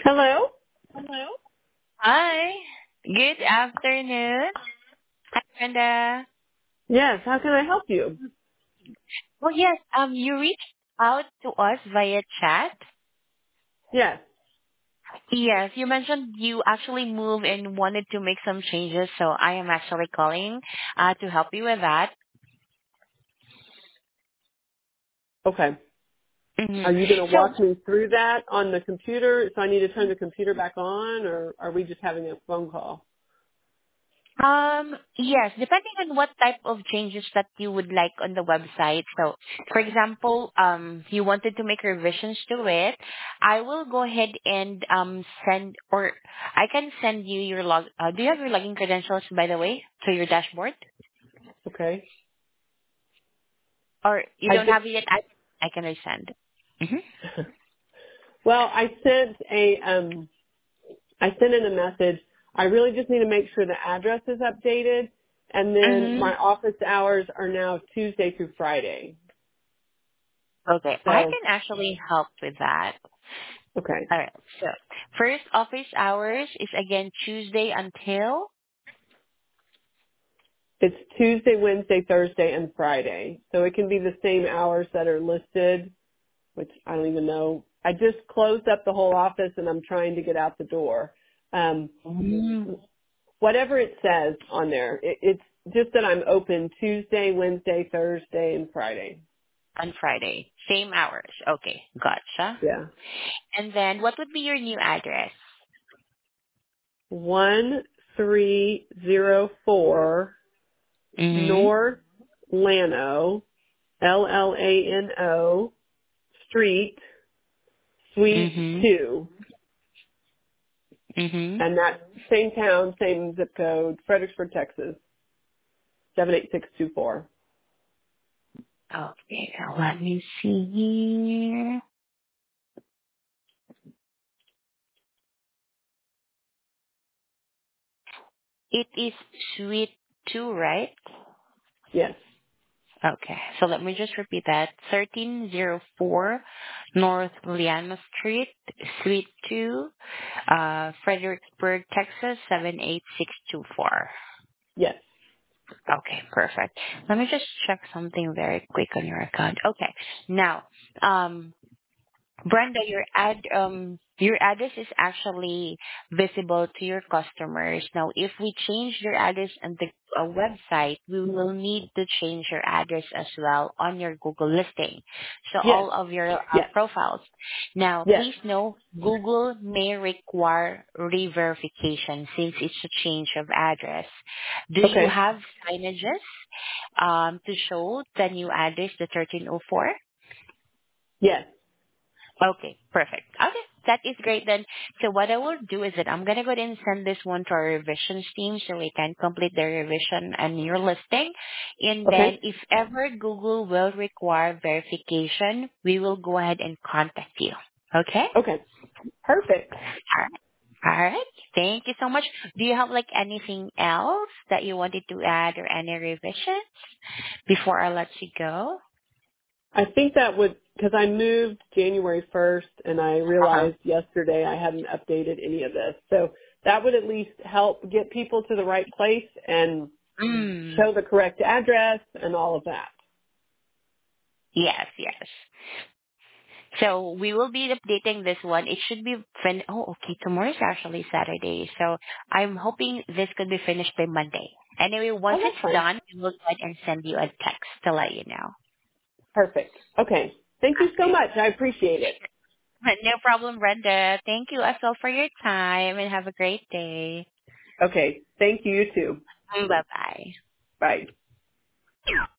Hello? Hello. Hi. Good afternoon. Hi, Brenda. Yes, how can I help you? Well, yes, you reached out to us via chat. Yes. Yes, you mentioned you actually moved and wanted to make some changes, so I am actually calling to help you with that. Okay. hmm Are you going to So, walk me through that on the computer? So I need to turn the computer back on, or are we just having a phone call? yes, depending on what type of changes that you would like on the website. So, for example, you wanted to make revisions to it, I will go ahead and send, or I can send you your do you have your login credentials, by the way, to your dashboard? Okay. Or you I don't just, have it yet? I can resend. Mm-hmm. well, I sent in a message. I really just need to make sure the address is updated, and then Mm-hmm. my office hours are now Tuesday through Friday. Okay, I So, can actually help with that. okay. All right. So, first office hours is again Tuesday until. It's Tuesday, Wednesday, Thursday, and Friday. So it can be the same hours that are listed, which I don't even know. I just closed up the whole office and I'm trying to get out the door. Um, whatever it says on there, it's just that I'm open Tuesday, Wednesday, Thursday, and Friday. On Friday. Same hours. Okay, gotcha. Yeah. And then what would be your new address? 1304 Mm-hmm. North Lano, Lano Street, Suite Mm-hmm. 2. Mm-hmm. And that same town, same zip code, Fredericksburg, Texas, 78624. Okay, now let me see here. It is Suite 2, right? Yes. Okay, so let me just repeat that. 1304 North Liana Street, Suite 2, Fredericksburg, Texas, 78624. Yes. Okay, perfect. Let me just check something very quick on your account. Okay. Now, um, Brenda, your address is actually visible to your customers. Now, if we change your address on the website, we will need to change your address as well on your Google listing. So Yes. all of your Yes. profiles. Now, Yes. please know Google may require re-verification since it's a change of address. Do you Okay. have signages to show the new address, the 1304? Yes. Okay, perfect. Okay, that is great then. So what I will do is that I'm gonna go ahead and send this one to our revisions team so we can complete the revision and your listing. And then Okay. if ever Google will require verification, we will go ahead and contact you. Okay? Okay. Perfect. All right. All right. Thank you so much. Do you have like anything else that you wanted to add or any revision before I let you go? I think that would, because I moved January 1st and I Uh-huh. realized yesterday I hadn't updated any of this. So that would at least help get people to the right place and Mm. show the correct address and all of that. Yes, yes. So we will be updating this one. It should be okay. Tomorrow is actually Saturday, so I'm hoping this could be finished by Monday. Anyway, once Oh, that's it's fine. done, we will go ahead and send you a text to let you know. Perfect. Okay. Thank you so Okay. much. I appreciate it. No problem, Brenda. Thank you as well for your time and have a great day. Okay. Thank you, you too. Bye bye. Bye.